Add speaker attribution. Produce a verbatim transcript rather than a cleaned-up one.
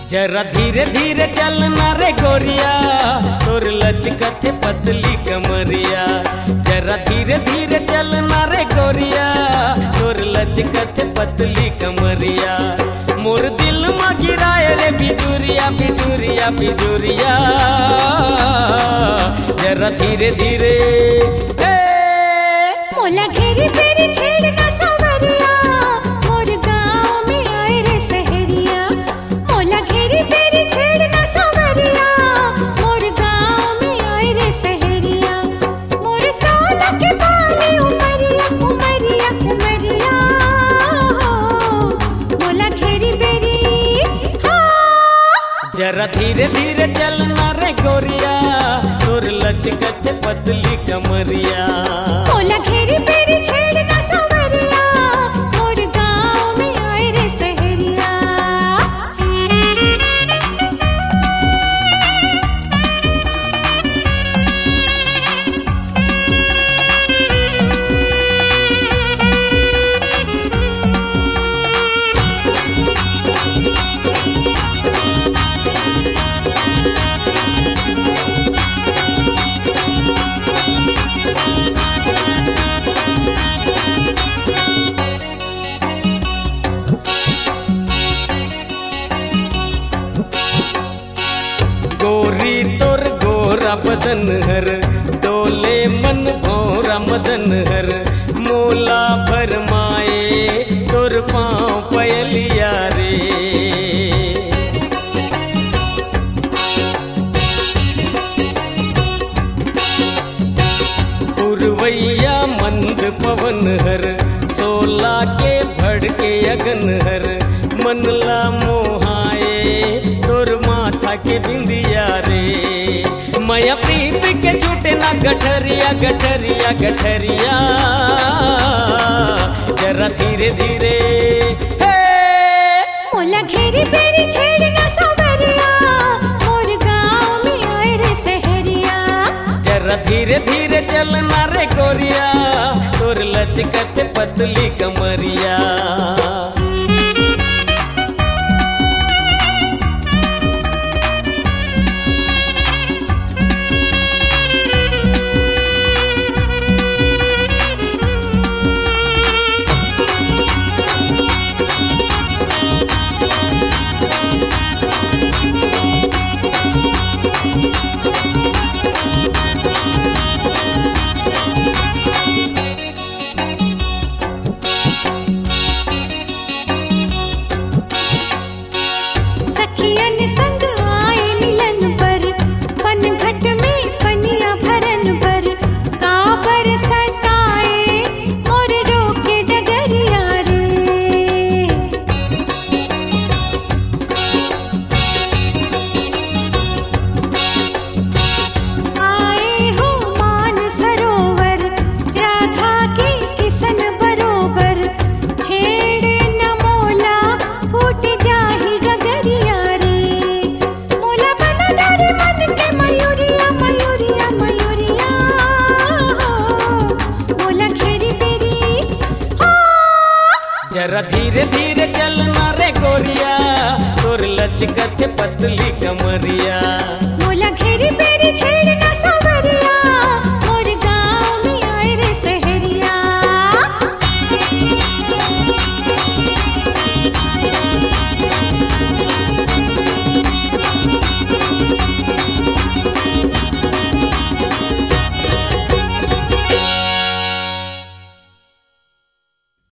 Speaker 1: जरा धीरे धीरे चलना रे गोरिया, तोर लचकत पतली कमरिया। जरा धीरे धीरे चलना रे गोरिया, तोर लचकत पतली कमरिया। मोर दिल में गिराए रे बिजुरिया बिजुरिया बिजुरिया। जरा धीरे धीरे
Speaker 2: मोला घेरी बेरी छेड़ना सांवरिया, मोर गाँव में आए रे सहरिया। मोला घेरी बेरी छेड़ना सांवरिया, मोर गाँव में आए रे सहरिया। मोर सोलह के बाली उमरिया उमरिया उमरिया। मोला घेरी बेरी
Speaker 1: जरा धीरे धीरे चलना रे गोरिया, तोर लचकत पतली कमरिया।
Speaker 2: मोला घेरी बेरी छेड़ना सांवरिया, मोर गाँव में आए रे सहरिया।
Speaker 1: गोरी तोर गोरा बदन हर, डोले मन भौरा मदन हर। मोला भरमाए तोर पाँव पयलिया रे। उर्वैया मंद पवन हर, सोला के भड़के अगन हर। मनला मोहाए तोर माथा के बिंदिया रे। माया प्रीत के छूटे ना गठरिया गठरिया गठरिया। जरा धीरे धीरे
Speaker 2: मोला घेरी बेरी छेड़ना सांवरिया, मोर गाँव में आए रे सहरिया।
Speaker 1: जरा धीरे धीरे चलना रे गोरिया, तोर लचकत पतली कमरिया।
Speaker 2: सखियन संग आए मिलन पर, पनघट में पनिया भरन पर। काबर सताए मोर रोके डगरिया रे। आए हो मान सरोवर, राधा के किसन बरोबर। छेड़े न मोला फूट जाही गगरिया रे। मोला बना डारे मन के मयूरिया मयूरिया मयूरिया। मोला घेरी बेरी
Speaker 1: जरा धीरे धीरे चलना रे गोरिया, तोर लचकत पतली कमरिया।